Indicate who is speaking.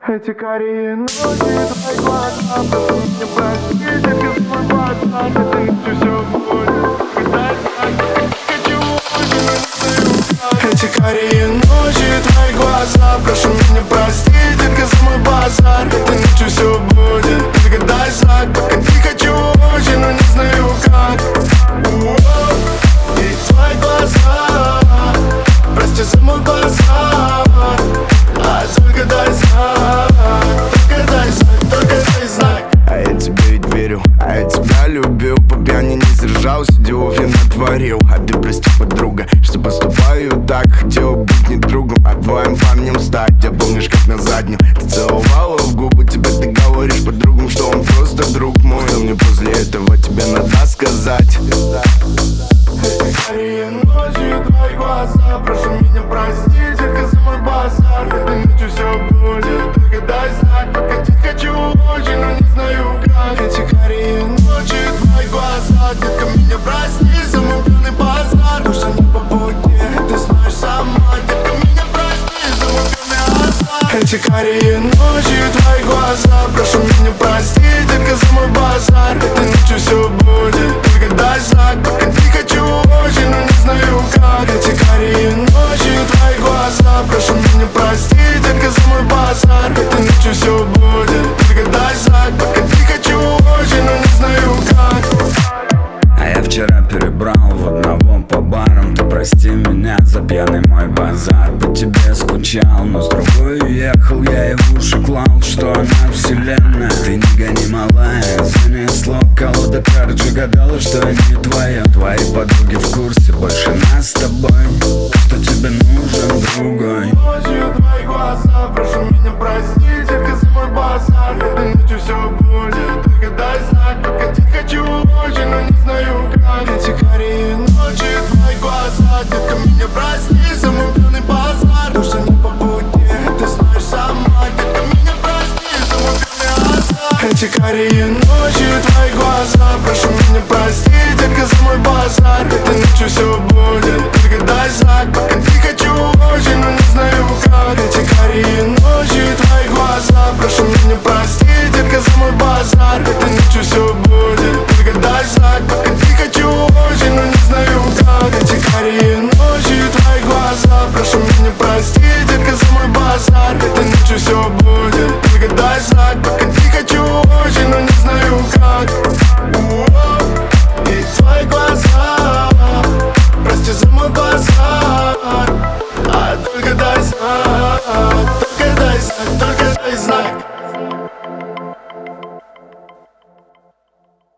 Speaker 1: Эти карие ночи, твои глаза, прошу меня прости, детка, за мой базар. Этой ночью все будет, когда я хочу очень, но не знаю как. Эти карие ночи, твои глаза, прошу меня прости, детка, за мой базар. Этой ночью все будет, когда я как не хочу очень, но не знаю как. И твои глаза, прости за мой базар. А только дай знак, только дай знак. А я тебе ведь верю, а я тебя любил. По пьяни не сдержался, делов я натворил. А ты прости, подруга, что поступаю так. Хотел быть не другом, а твоим парнем стать. Я помнишь, как на заднем ты целовала в губы. Теперь ты говоришь подругам, что он просто друг мой. Но мне после этого тебе надо сказать. Эти карие ночи, твои глаза, прошу меня прости, детка, за мой базар. Этой ночью все будет, только дай знак. Покатить хочу очень, но не знаю как. Эти карие ночи, твои глаза, детка, меня прости за мой пьяный базар. То, что не по пути, ты знаешь сама, детка, меня прости за мой пьяный азарт. Эти карие ночи, твои глаза, прошу меня прости, детка, за мой базар. Этой ночью все будет, только дай знак. Покатить хочу очень, но не знаю как. Эти карие ночи, твои глаза, прошу меня прости, детка, за мой базар. Этой ночью все будет, только дай знак. Покатить хочу очень, но не знаю как.
Speaker 2: А я вчера перебрал в одного по барам. Ты прости меня за пьяный мой базар. По тебе скучал, но с другой уехал. Я и в уши клал, что она вселенная. Ты не гони, малая, занесло колода карт. Же гадала, что я не твоя. Твои подруги в курсе, больше нас с тобой. Что тебе нужен другой.
Speaker 1: Ночью твои глаза, прошу меня прости, детка, за мой базар. Этой ночью все будет, только дай знак. Покатить хочу очень, но не знаю как. Эти карие ночи, твои глаза, детка, меня прости за мой пьяный базар. То, что не по пути, ты знаешь сама, детка, меня прости за мой пьяный азарт. Эти карие ночи, твои глаза, прошу меня прости, детка, за мой базар. Этой ночью все будет, только дай знак. Покатить хочу очень, но не знаю как. Эти карие ночи, твои глаза, прошу меня прости, детка, за мой базар. Этой ночью все будет, только дай знак. Покатить хочу очень, но не знаю как. Эти карие ночи, твои глаза, прошу меня прости, детка, за мой базар. Этой ночью все будет, только дай знак.